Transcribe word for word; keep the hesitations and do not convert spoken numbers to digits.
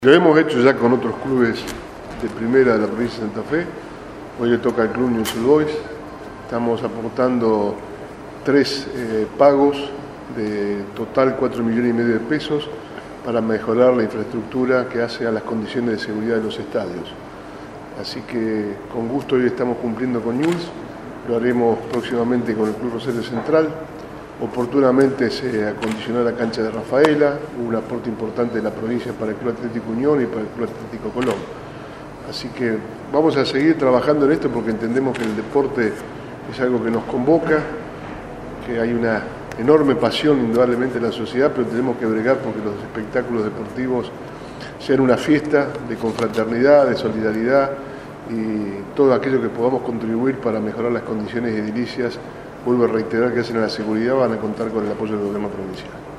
Lo hemos hecho ya con otros clubes de primera de la provincia de Santa Fe. Hoy le toca al Club Newell's Old Boys. Estamos aportando tres eh, pagos de total cuatro millones y medio de pesos para mejorar la infraestructura que hace a las condiciones de seguridad de los estadios. Así que con gusto hoy estamos cumpliendo con Newell's. Lo haremos próximamente con el Club Rosario Central. Oportunamente se acondicionó la cancha de Rafaela, hubo un aporte importante de la provincia para el Club Atlético Unión y para el Club Atlético Colón. Así que vamos a seguir trabajando en esto porque entendemos que el deporte es algo que nos convoca, que hay una enorme pasión indudablemente en la sociedad, pero tenemos que bregar porque los espectáculos deportivos sean una fiesta de confraternidad, de solidaridad y todo aquello que podamos contribuir para mejorar las condiciones edilicias. Vuelvo a reiterar que hacen a la seguridad, van a contar con el apoyo del gobierno provincial.